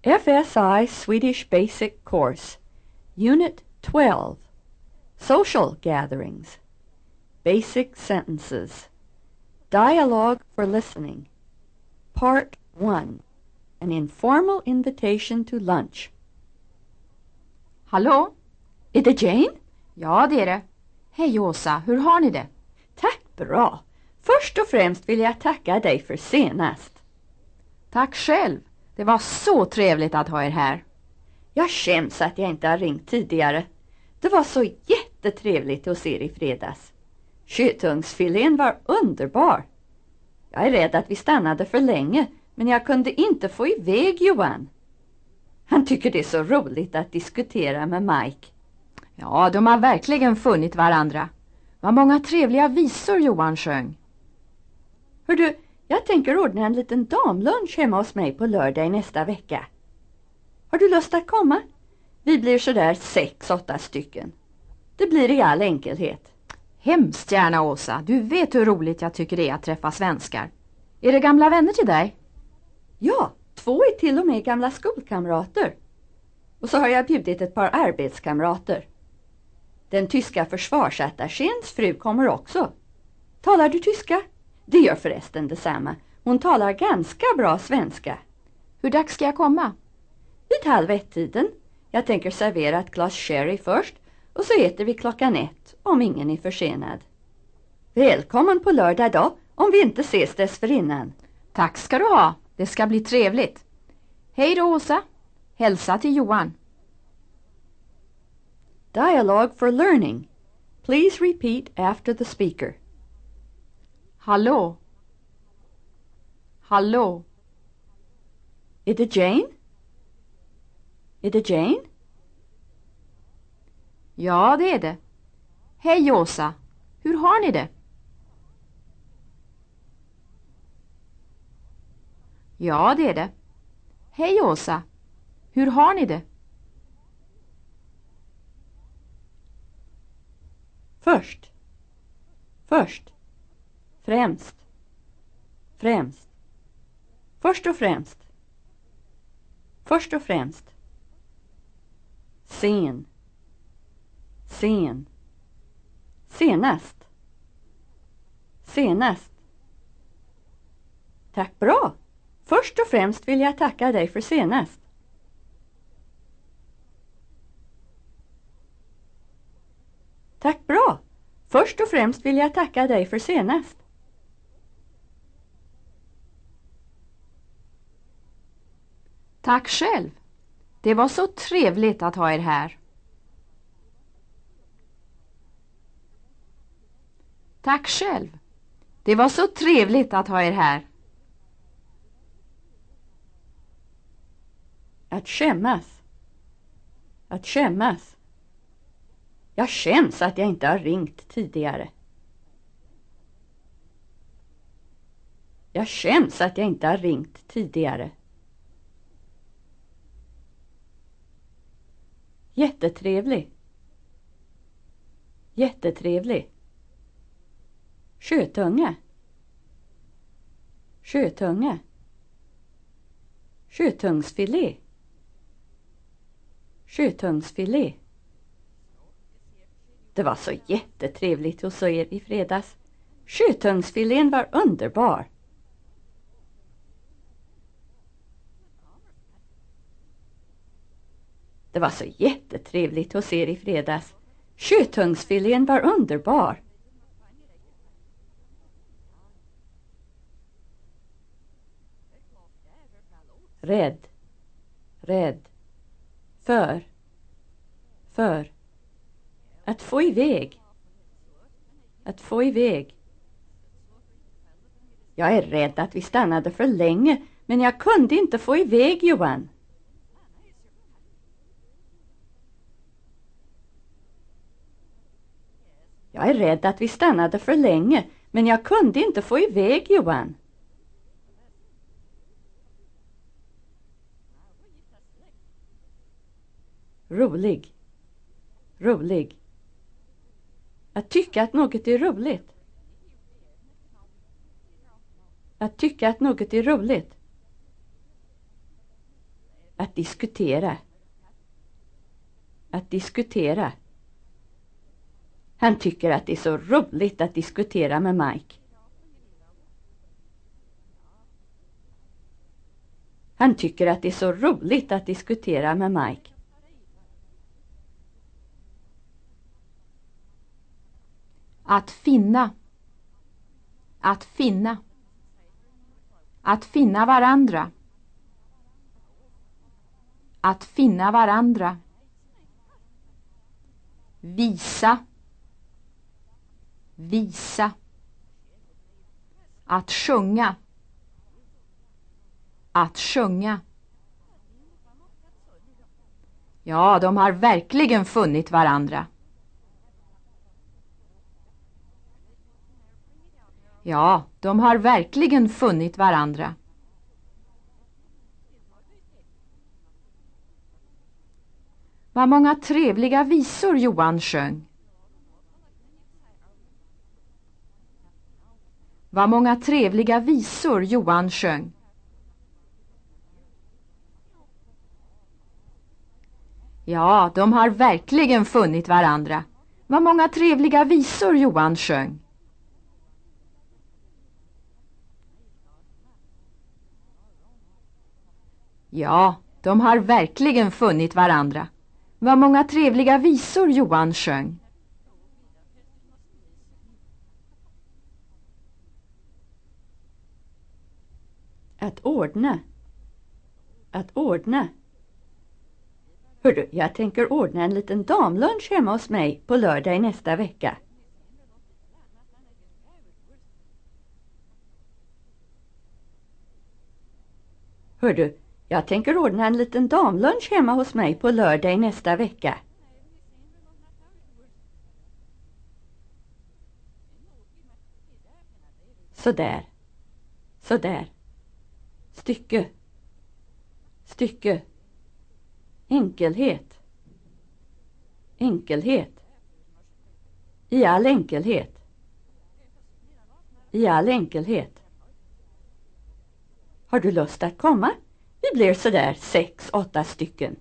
FSI Swedish Basic Course, Unit 12, Social Gatherings, Basic Sentences, Dialogue for Listening, Part 1, An Informal Invitation to Lunch. Hallå? Är det Jane? Ja, det är det. Hej Åsa, hur har ni det? Tack, bra. Först och främst vill jag tacka dig för senast. Tack själv. Det var så trevligt att ha er här. Jag skäms att jag inte har ringt tidigare. Det var så jättetrevligt hos er i fredags. Sjötungsfilén var underbar. Jag är rädd att vi stannade för länge, men jag kunde inte få iväg Johan. Han tycker det är så roligt att diskutera med Mike. Ja, de har verkligen funnit varandra. Vad många trevliga visor Johan sjöng. Hör du, jag tänker ordna en liten damlunch hemma hos mig på lördag i nästa vecka. Har du lust att komma? Vi blir sådär 6-8 stycken. Det blir i all enkelhet. Hemskt gärna Åsa, du vet hur roligt jag tycker det är att träffa svenskar. Är det gamla vänner till dig? Ja, 2 är till och med gamla skolkamrater. Och så har jag bjudit ett par arbetskamrater. Den tyska försvarsattachéns fru kommer också. Talar du tyska? Det gör förresten detsamma. Hon talar ganska bra svenska. Hur dags ska jag komma? Vid 12:30. Jag tänker servera ett glas sherry först och så äter vi 1:00 om ingen är försenad. Välkommen på lördag då, om vi inte ses dessförinnan. Tack ska du ha, det ska bli trevligt. Hej då Åsa, hälsa till Johan. Dialogue for learning. Please repeat after the speaker. Hallå? Hallå? Är det Jane? Är det Jane? Ja, det är det. Hej Åsa, hur har ni det? Ja, det är det. Hej Åsa, hur har ni det? Först. Först. Främst. Främst. Först och främst. Först och främst. Sen. Sen. Senast. Senast. Tack bra. Först och främst vill jag tacka dig för senast. Tack bra. Först och främst vill jag tacka dig för senast. Tack själv. Det var så trevligt att ha er här. Tack själv. Det var så trevligt att ha er här. Att skämmas. Att skämmas. Jag skäms att jag inte har ringt tidigare. Jag skäms att jag inte har ringt tidigare. Jättetrevlig. Jättetrevlig. Sjötunga. Sjötunga. Sjötungsfilé. Sjötungsfilé. Det var så jättetrevligt hos er i fredags. Sjötungsfilén var underbar. Det var så jättetrevligt hos er i fredags. Sjötungsfilén var underbar. Rädd. Rädd. För. För. Att få iväg. Att få iväg. Jag är rädd att vi stannade för länge, men jag kunde inte få iväg Johan. Jag är rädd att vi stannade för länge, men jag kunde inte få iväg Johan. Rolig. Rolig. Att tycka att något är roligt. Att tycka att något är roligt. Att Att diskutera. Att diskutera. Han tycker att det är så roligt att diskutera med Mike. Han tycker att det är så roligt att diskutera med Mike. Att finna. Att finna. Att finna varandra. Att finna varandra. Visa. Visa. Att sjunga. Att sjunga. Ja, de har verkligen funnit varandra. Ja, de har verkligen funnit varandra. Vad många trevliga visor Johan sjöng. Vad många trevliga visor Johan sjöng. Ja, de har verkligen funnit varandra. Vad många trevliga visor Johan sjöng. Ja, de har verkligen funnit varandra. Vad många trevliga visor Johan sjöng. Att ordna. Att ordna. Hördu, jag tänker ordna en liten damlunch hemma hos mig på lördag i nästa vecka. Hördu, jag tänker ordna en liten damlunch hemma hos mig på lördag i nästa vecka. Sådär. Sådär. Stycke. Stycke. Enkelhet. Enkelhet. I all enkelhet. I all enkelhet. Har du lust att komma? Vi blir sådär 6-8 stycken.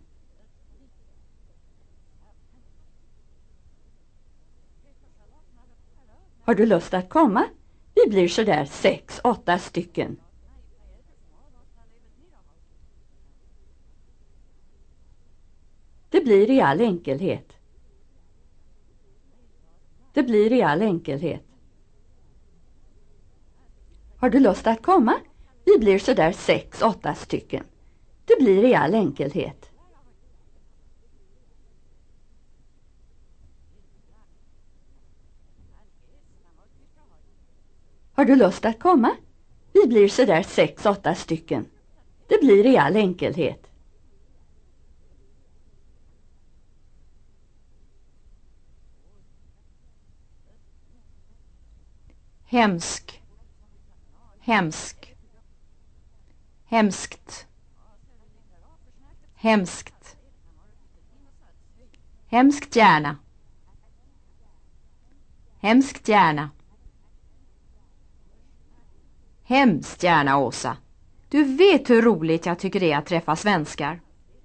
Har du lust att komma? Vi blir sådär 6-8 stycken. Det blir i all enkelhet. Det blir i all enkelhet. Har du lust att komma? Vi blir sådär 6-8 stycken. Det blir i all enkelhet. Har du lust att komma? Vi blir sådär 6-8 stycken. Det blir i all enkelhet. Hemsk. Hemsk. Hemskt. Hemskt. Hemskt gärna. Hemskt gärna. Hemskt gärna, Åsa. Du vet hur roligt jag tycker det är att träffa svenskar.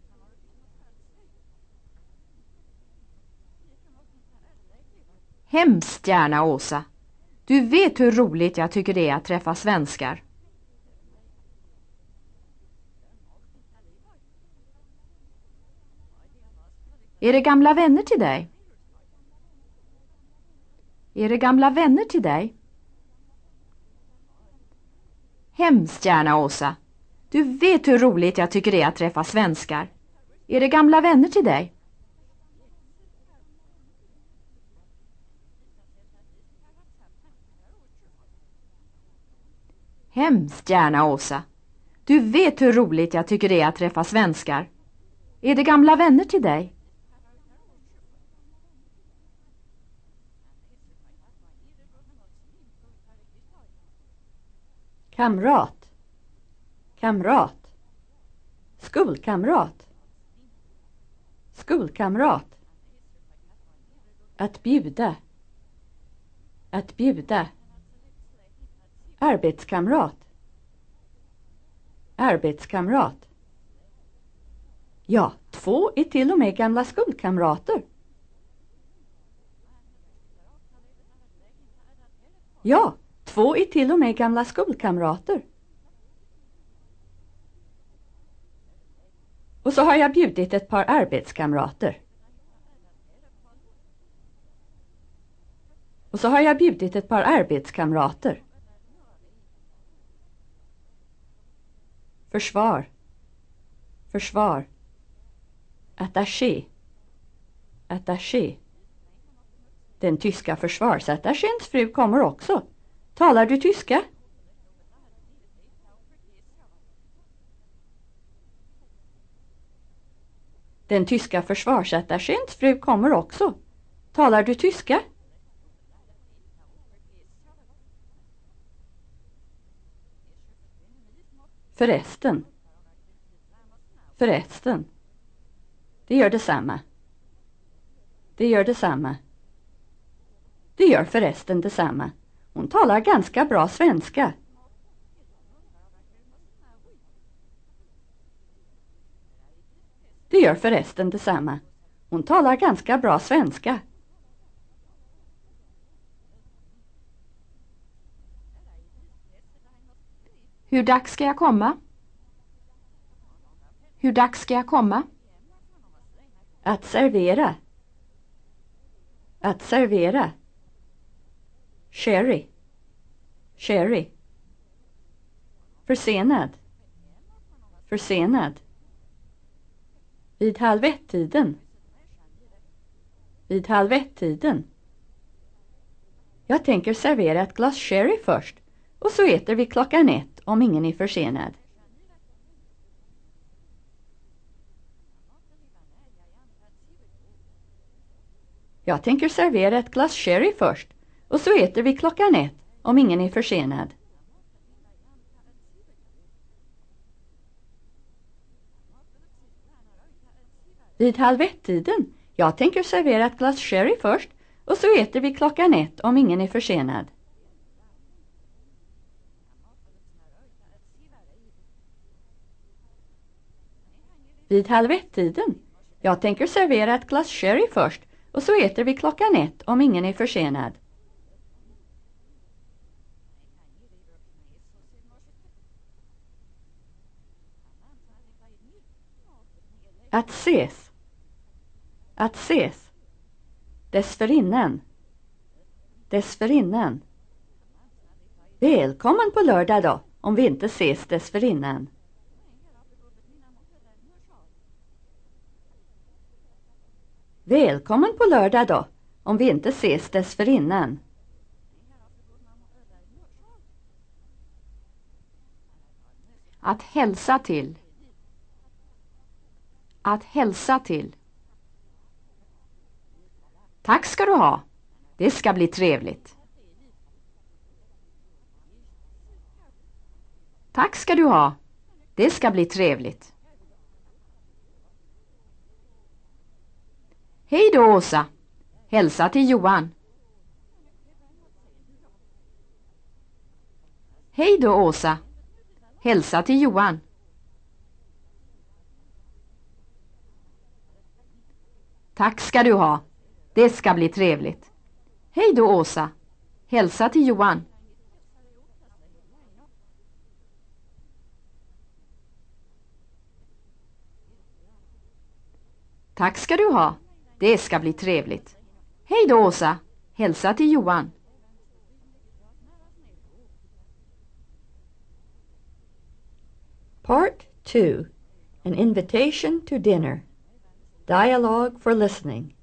Hemskt gärna, Åsa. Du vet hur roligt jag tycker det är att träffa svenskar. Är det gamla vänner till dig? Är det gamla vänner till dig? Hemskt gärna, Åsa. Du vet hur roligt jag tycker det är att träffa svenskar. Är det gamla vänner till dig? Hemskt gärna, Åsa. Du vet hur roligt jag tycker det är att träffa svenskar. Är det gamla vänner till dig? Kamrat. Kamrat. Skolkamrat. Skolkamrat. Att bjuda. Att bjuda. Arbetskamrat. Arbetskamrat. Ja, 2 är till och med gamla skolkamrater. Ja, 2 är till och med gamla skolkamrater. Och så har jag bjudit ett par arbetskamrater. Och så har jag bjudit ett par arbetskamrater. Försvar. Försvar. Attaché. Attaché. Den tyska försvarsattachéns fru kommer också. Talar du tyska? Den tyska försvarsattachéns fru kommer också. Talar du tyska? Förresten. Förresten. Det gör detsamma. Det gör detsamma. Det gör förresten detsamma. Hon talar ganska bra svenska. Det gör förresten detsamma. Hon talar ganska bra svenska. Hur dags ska jag komma? Hur dags ska jag komma? Att servera. Att servera. Sherry. Sherry. Försenad. Försenad. Vid 12:30. Vid 12:30. Jag tänker servera ett glas sherry först och så äter vi 1:00 om ingen är försenad. Jag tänker servera ett glas sherry först och så äter vi 1:00 om ingen är försenad. Vid 12:30. Jag tänker servera ett glas sherry först och så äter vi 1:00 om ingen är försenad. Vid 12:30. Jag tänker servera ett glas sherry först och så äter vi 1:00 om ingen är försenad. Att ses. Att ses. Dessförinnan. Dessförinnan. Välkommen på lördag då, om vi inte ses dessförinnan. Välkommen på lördag då, om vi inte ses dessförinnan. Att hälsa till. Att hälsa till. Tack ska du ha. Det ska bli trevligt. Tack ska du ha. Det ska bli trevligt. Hej då Åsa. Hälsa till Johan. Hej då Åsa. Hälsa till Johan. Tack ska du ha. Det ska bli trevligt. Hej då Åsa. Hälsa till Johan. Tack ska du ha. Det ska bli trevligt. Hej då Åsa. Hälsa till Johan. Part 2. An invitation to dinner. Dialogue for listening.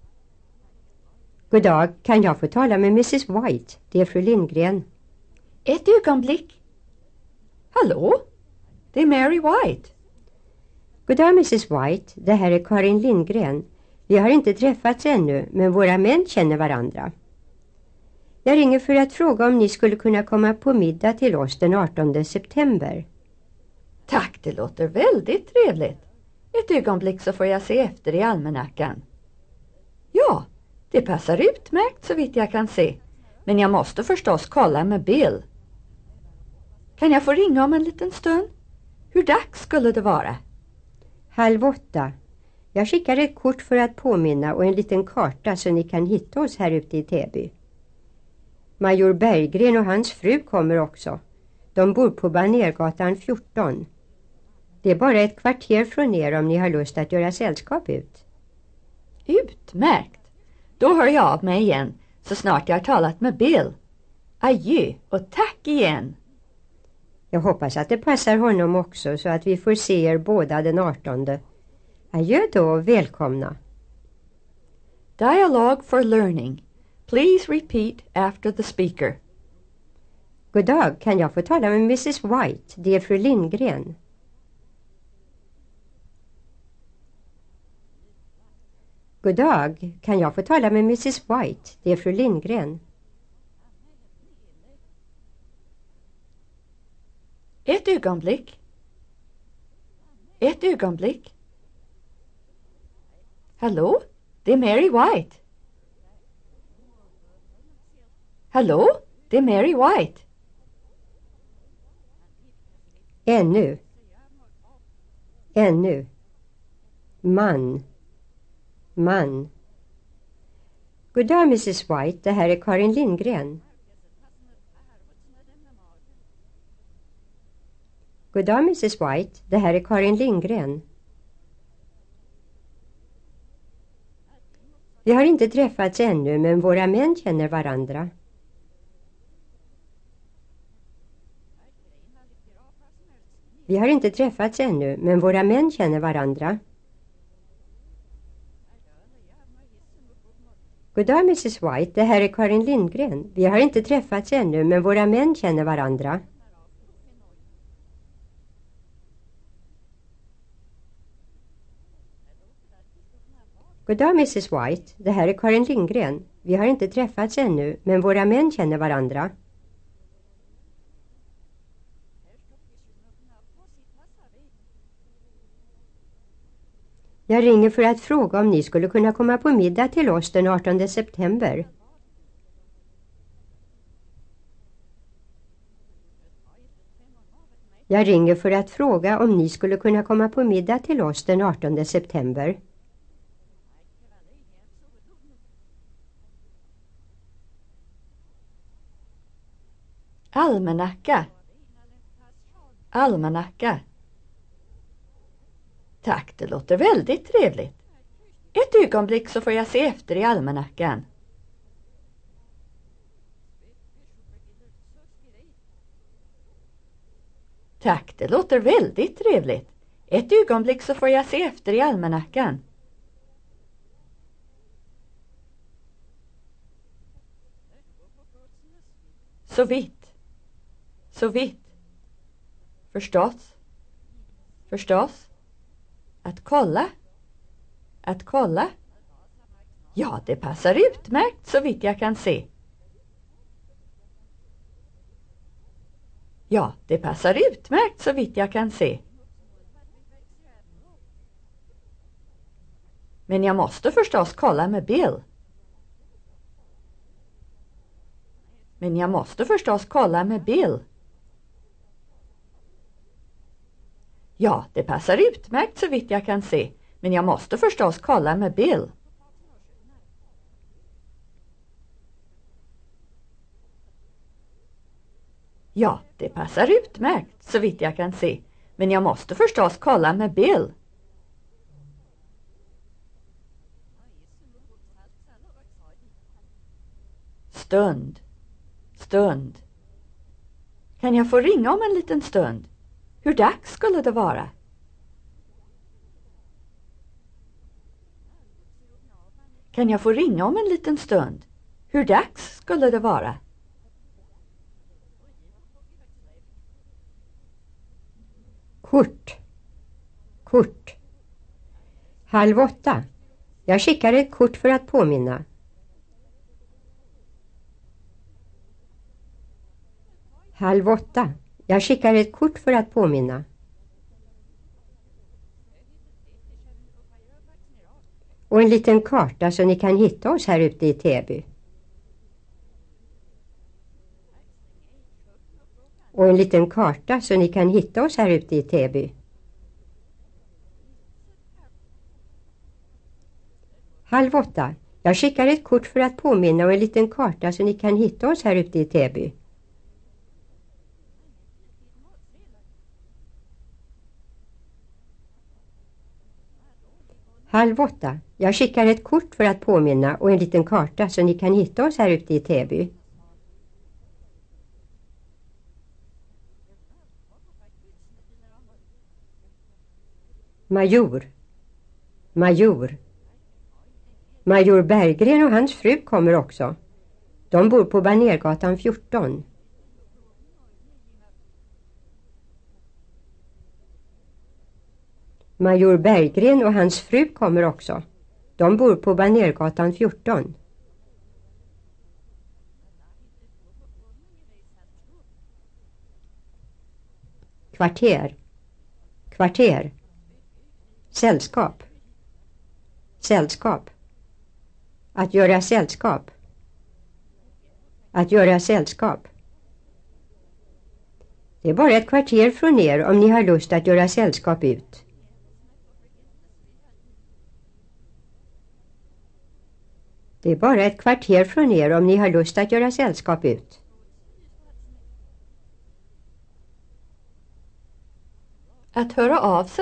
God dag, kan jag få tala med Mrs. White? Det är fru Lindgren. Ett ögonblick. Hallå? Det är Mary White. God dag Mrs. White, det här är Karin Lindgren. Vi har inte träffats ännu, men våra män känner varandra. Jag ringer för att fråga om ni skulle kunna komma på middag till oss den 18 september. Tack, det låter väldigt trevligt. Ett ögonblick så får jag se efter i almanackan. Ja, det passar utmärkt så vitt jag kan se. Men jag måste förstås kolla med Bill. Kan jag få ringa om en liten stund? Hur dags skulle det vara? 7:30. Jag skickar ett kort för att påminna och en liten karta så ni kan hitta oss här ute i Täby. Major Berggren och hans fru kommer också. De bor på Banergatan 14. Det är bara ett kvarter från er om ni har lust att göra sällskap ut. Utmärkt! Då hör jag av mig igen så snart jag har talat med Bill. Adjö och tack igen! Jag hoppas att det passar honom också så att vi får se er båda den 18. Adjö då och välkomna. Dialogue for learning. Please repeat after the speaker. God dag, kan jag få tala med Mrs. White? Det är fru Lindgren. God dag, kan jag få tala med Mrs. White? Det är fru Lindgren. Ett ögonblick. Ett ögonblick. Hallå, det är Mary White. Hallå, det är Mary White. Ännu. Ännu. Man. Man. God dag Mrs. White, det här är Karin Lindgren. God dag Mrs. White, det här är Karin Lindgren. Vi har inte träffats ännu men våra män känner varandra. Vi har inte träffats ännu men våra män känner varandra. God dag Mrs. White, det här är Karin Lindgren. Vi har inte träffats ännu men våra män känner varandra. God dag Mrs. White, det här är Karin Lindgren. Vi har inte träffats ännu men våra män känner varandra. Jag ringer för att fråga om ni skulle kunna komma på middag till oss den 18 september. Jag ringer för att fråga om ni skulle kunna komma på middag till oss den 18 september. Almanacka. Almanacka. Tack, det låter väldigt trevligt. Ett ögonblick så får jag se efter i almanackan. Tack, det låter väldigt trevligt. Ett ögonblick så får jag se efter i almanackan. Så vitt. Så vitt. Förstås. Förstås. Att kolla. Att kolla. Ja, det passar utmärkt så vitt jag kan se. Ja, det passar utmärkt så vitt jag kan se. Men jag måste förstås kolla med Bill. Men jag måste förstås kolla med Bill. Ja, det passar utmärkt så vitt jag kan se. Men jag måste förstås kolla med Bill. Ja, det passar utmärkt så vitt jag kan se. Men jag måste förstås kolla med Bill. Stund. Stund. Kan jag få ringa om en liten stund? Hur dags skulle det vara? Kan jag få ringa om en liten stund? Hur dags skulle det vara? Kort. Kort. 7:30. Jag skickar ett kort för att påminna. Halv 8. Jag skickar ett kort för att påminna. Och en liten karta så ni kan hitta oss här ute i Täby. Och en liten karta så ni kan hitta oss här ute i Täby. 7:30. Jag skickar ett kort för att påminna och en liten karta så ni kan hitta oss här ute i Täby. 7:30. Jag skickar ett kort för att påminna och en liten karta så ni kan hitta oss här ute i Täby. Major. Major Berggren och hans fru kommer också. De bor på Banergatan 14. Major Berggren och hans fru kommer också. De bor på Banergatan 14. Kvarter. Sällskap. Att göra sällskap. Det är bara ett kvarter från er om ni har lust att göra sällskap ut. Att höra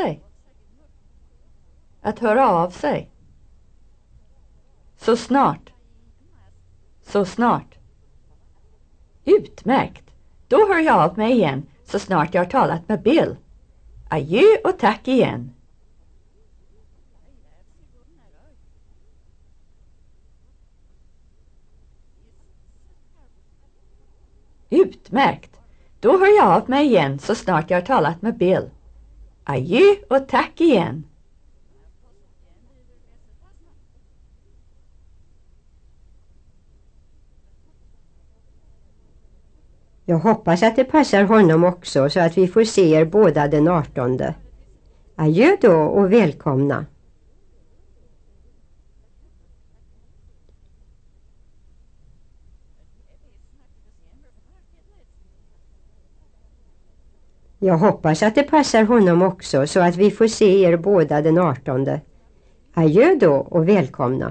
av sig. Så snart. Utmärkt. Då hör jag av mig igen så snart jag har talat med Bill. Adjö och tack igen. Utmärkt. Då hör jag av mig igen så snart jag har talat med Bill. Adjö och tack igen. Jag hoppas att det passar honom också så att vi får se er båda den 18. Adjö då och välkomna. Jag hoppas att det passar honom också så att vi får se er båda den 18. Adjö då och välkomna.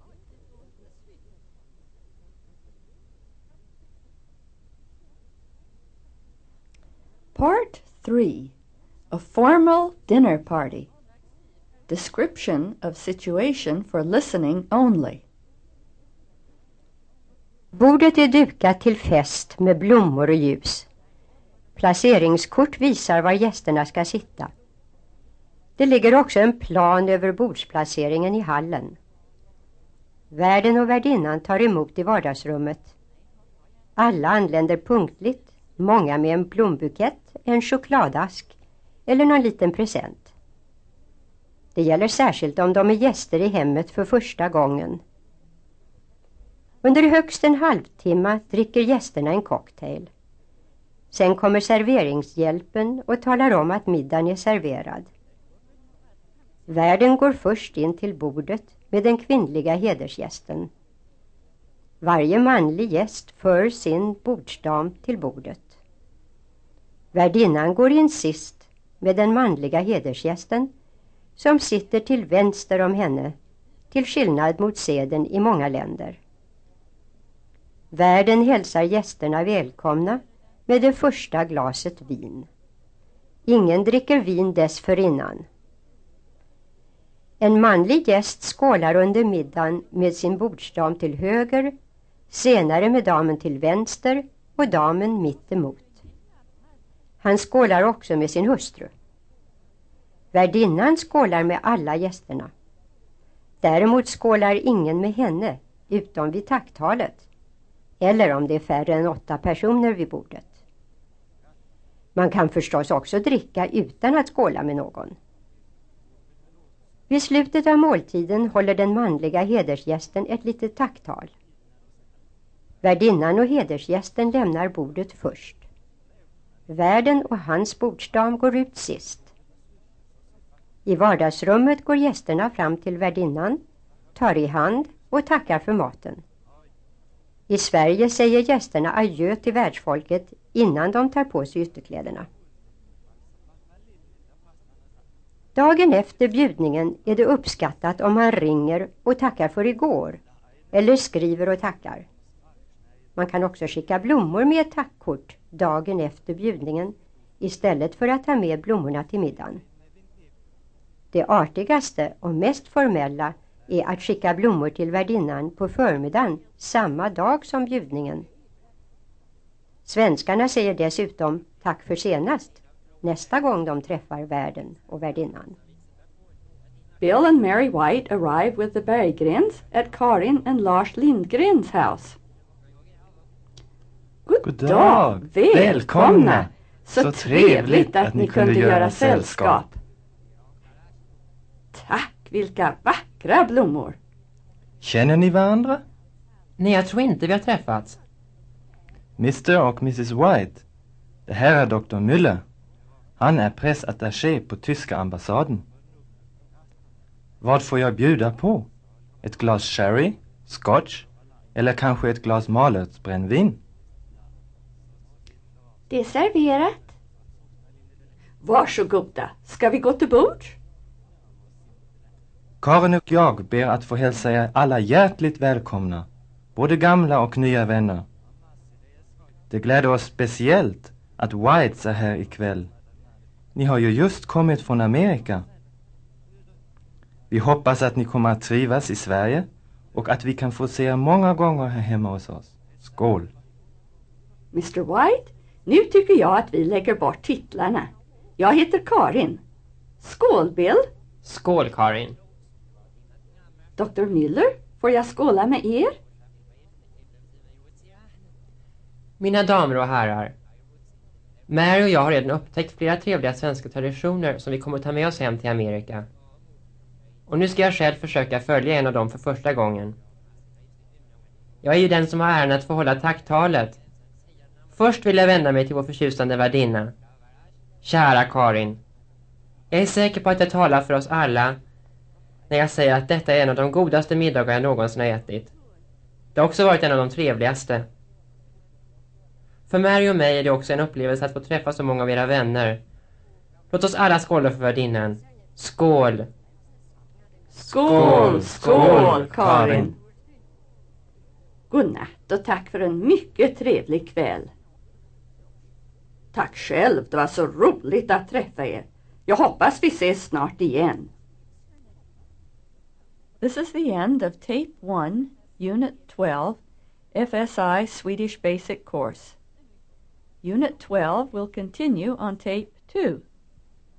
Part 3. A formal dinner party. Description of situation for listening only. Bordet är dukat till fest med blommor och ljus. Placeringskort visar var gästerna ska sitta. Det ligger också en plan över bordsplaceringen i hallen. Värden och värdinnan tar emot i vardagsrummet. Alla anländer punktligt, många med en blombukett, en chokladask eller någon liten present. Det gäller särskilt om de är gäster i hemmet för första gången. Under högst en halvtimme dricker gästerna en cocktail. Sen kommer serveringshjälpen och talar om att middagen är serverad. Värden går först in till bordet med den kvinnliga hedersgästen. Varje manlig gäst för sin bordsdam till bordet. Värdinnan går in sist med den manliga hedersgästen som sitter till vänster om henne, till skillnad mot seden i många länder. Värden hälsar gästerna välkomna med det första glaset vin. Ingen dricker vin dessförinnan. En manlig gäst skålar under middagen med sin bordsdam till höger, senare med damen till vänster och damen mitt emot. Han skålar också med sin hustru. Värdinnan skålar med alla gästerna. Däremot skålar ingen med henne utom vid tacktalet, eller om det är färre än 8 personer vid bordet. Man kan förstås också dricka utan att skåla med någon. Vid slutet av måltiden håller den manliga hedersgästen ett litet tacktal. Värdinnan och hedersgästen lämnar bordet först. Värden och hans bordsdam går ut sist. I vardagsrummet går gästerna fram till värdinnan, tar i hand och tackar för maten. I Sverige säger gästerna adjö till värdsfolket innan de tar på sig ytterkläderna. Dagen efter bjudningen är det uppskattat om man ringer och tackar för igår eller skriver och tackar. Man kan också skicka blommor med ett tackkort dagen efter bjudningen istället för att ta med blommorna till middagen. Det artigaste och mest formella är att skicka blommor till värdinnan på förmiddagen samma dag som bjudningen. Svenskarna säger dessutom tack för senast nästa gång de träffar värden och värdinnan. Bill and Mary White arrive with the Berggrens at Karin and Lars Lindgrens house. God dag! Välkomna! Så trevligt att ni kunde göra sällskap. Tack, vilka vackra blommor! Känner ni varandra? Nej, jag tror inte vi har träffats. Mr. och Mrs. White. Det här är Dr. Müller. Han är pressattaché på tyska ambassaden. Vad får jag bjuda på? Ett glas sherry, scotch eller kanske ett glas malörtsbrännvin? Det är serverat. Varsågoda, ska vi gå till bords? Karin och jag ber att få hälsa er alla hjärtligt välkomna, både gamla och nya vänner. Det gläder oss speciellt att Whites är här ikväll. Ni har ju just kommit från Amerika. Vi hoppas att ni kommer att trivas i Sverige och att vi kan få se er många gånger här hemma hos oss. Skål! Mr. White, nu tycker jag att vi lägger bort titlarna. Jag heter Karin. Skål, Bill. Skål, Karin. Dr. Müller, får jag skåla med er? Mina damer och herrar. Mary och jag har redan upptäckt flera trevliga svenska traditioner som vi kommer att ta med oss hem till Amerika. Och nu ska jag själv försöka följa en av dem för första gången. Jag är ju den som har äran att få hålla tacktalet. Först vill jag vända mig till vår förtjusande värdinna. Kära Karin. Jag är säker på att jag talar för oss alla när jag säger att detta är en av de godaste middagar jag någonsin har ätit. Det har också varit en av de trevligaste. För Mary och mig är det också en upplevelse att få träffa så många av era vänner. Låt oss alla skåla för värdinnan. Skål! Skål, skål, Karin! Godnatt och tack för en mycket trevlig kväll. Tack själv, det var så roligt att träffa er. Jag hoppas vi ses snart igen. This is the end of Tape 1, Unit 12, FSI Swedish Basic Course. Unit 12 will continue on Tape 2.